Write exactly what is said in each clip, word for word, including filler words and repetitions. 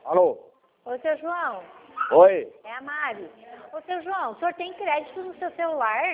Alô? Ô, seu João, Oi? é a Mari. Ô, seu João, o senhor tem crédito no seu celular?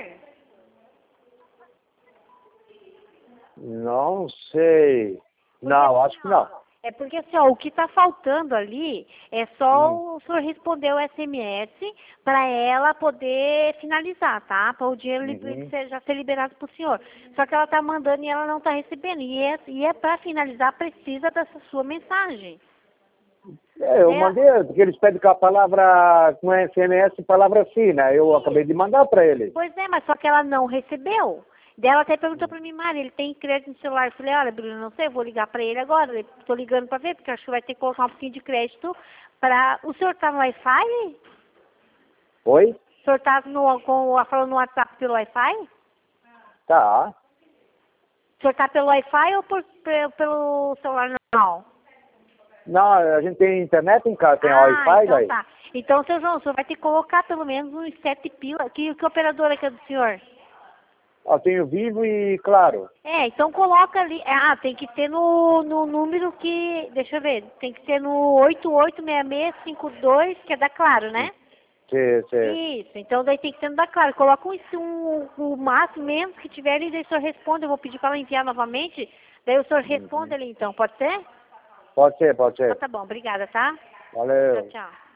Não sei. Porque, Não, assim, acho que ó, não. É porque assim, ó, o que está faltando ali é só Hum. o senhor responder o S M S para ela poder finalizar, tá? Para o dinheiro li- Uhum. ser- já ser liberado para o senhor. Só que ela está mandando e ela não está recebendo. E é, e é para finalizar, precisa dessa sua mensagem. É, eu Né? mandei, porque eles pedem com a palavra, com S M S, palavra sim, né? Eu acabei de mandar para ele. Pois é, mas só que ela não recebeu. Daí ela até perguntou pra mim, Mari, ele tem crédito no celular? Eu falei, olha, Bruno, não sei, eu vou ligar pra ele agora. Estou ligando pra ver, porque acho que vai ter que colocar um pouquinho de crédito para... O senhor tá no Wi-Fi? Oi? O senhor tá no, com, falando no WhatsApp pelo Wi-Fi? Tá. O senhor tá pelo Wi-Fi ou por, pelo, pelo celular normal? Não, a gente tem internet em casa, tem Ah, Wi-Fi, então daí. tá. Então, seu João, o senhor vai ter que colocar pelo menos uns sete pila. Que, que operadora que é do senhor? Ó, tenho Vivo e Claro. É, então coloca ali. Ah, tem que ter no, no número que. Deixa eu ver. Tem que ter no oito oito seis seis cinco dois, que é da Claro, né? Sim, sim. Isso. Então daí tem que ser no da Claro. Coloca um, um, o máximo menos que tiver e daí o senhor responde. Eu vou pedir para ela enviar novamente. Daí o senhor responde Uhum. ali então, pode ser? Pode ser, pode Então ser. tá bom, obrigada, tá? Tchau, Valeu. tchau.